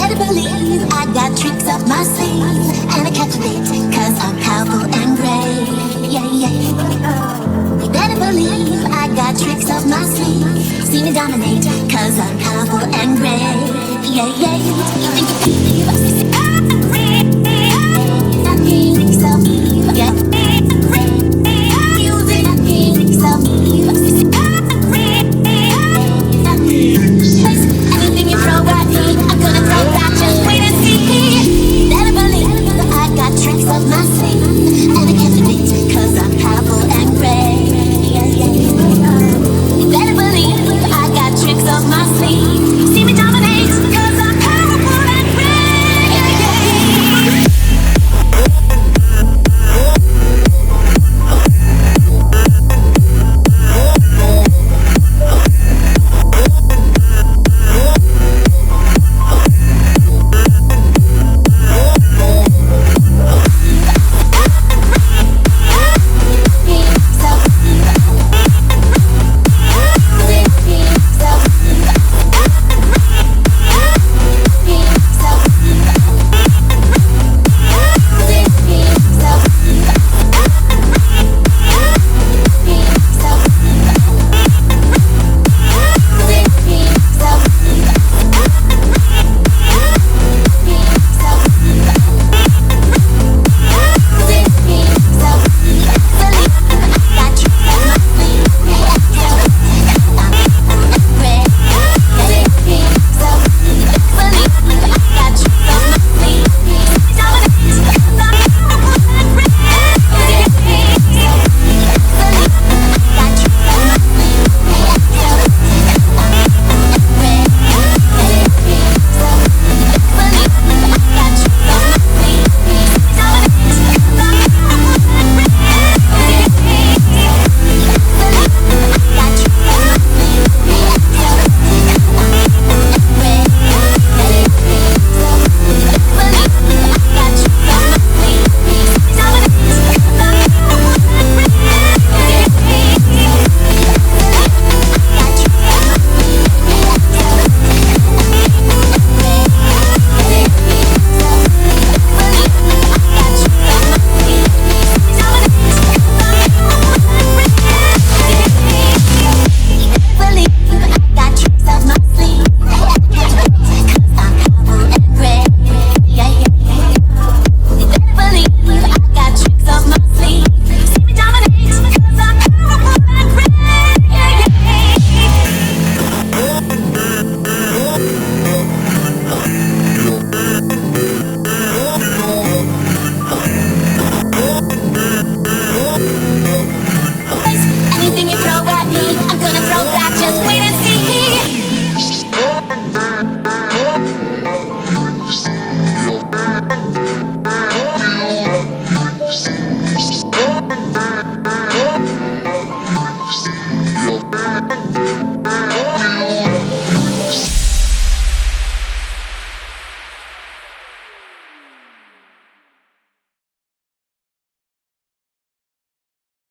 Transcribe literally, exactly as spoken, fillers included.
better believe I got tricks up my sleeve, and I captivate cause I'm powerful and brave. Yeah, yeah. You better believe I got tricks up my sleeve. See me dominate cause I'm powerful and brave. Yeah, yeah. You think you can